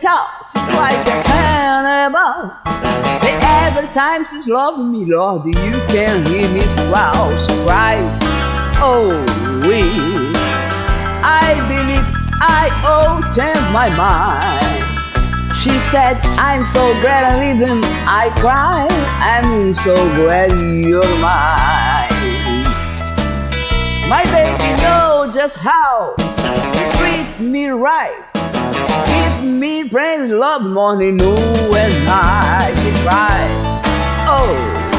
talk, she's like a cannibal. Say every time she's loving me, Lord, you can hear me growl. She cries, oh, I believe I change my mind. She said, I'm so glad I'm leaving. I cry, I'm so glad you're mine. My baby knows just how to treat me right. Give me praise, love, morning, noon and night. She cried, oh,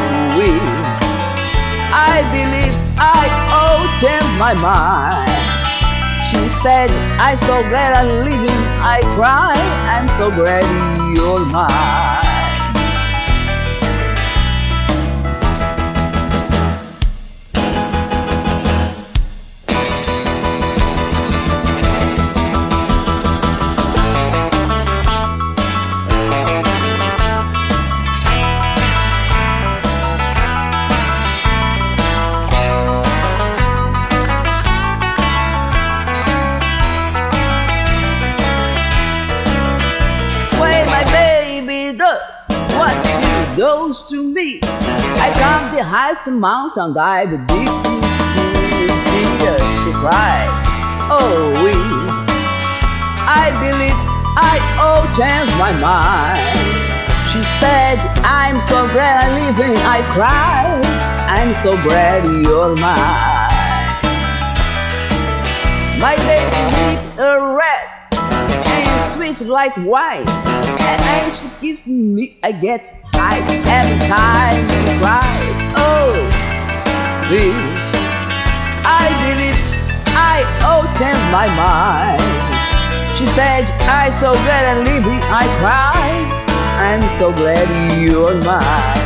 I believe I change my mind. She said, I'm so glad I'm leaving. I cry, I'm so glad you're mine. What she does to me, I climb the highest mountain, dive the deepest tears. She cried, oh, I believe I change my mind. She said, I'm so glad I'm leaving. I cried, I'm so glad you're mine. My baby lips are red and sweet like wine, and she kisses me, I get high every time she cries. Oh, I believe I change my mind. She said, I'm so glad I'm leaving. I cry, I'm so glad you're mine.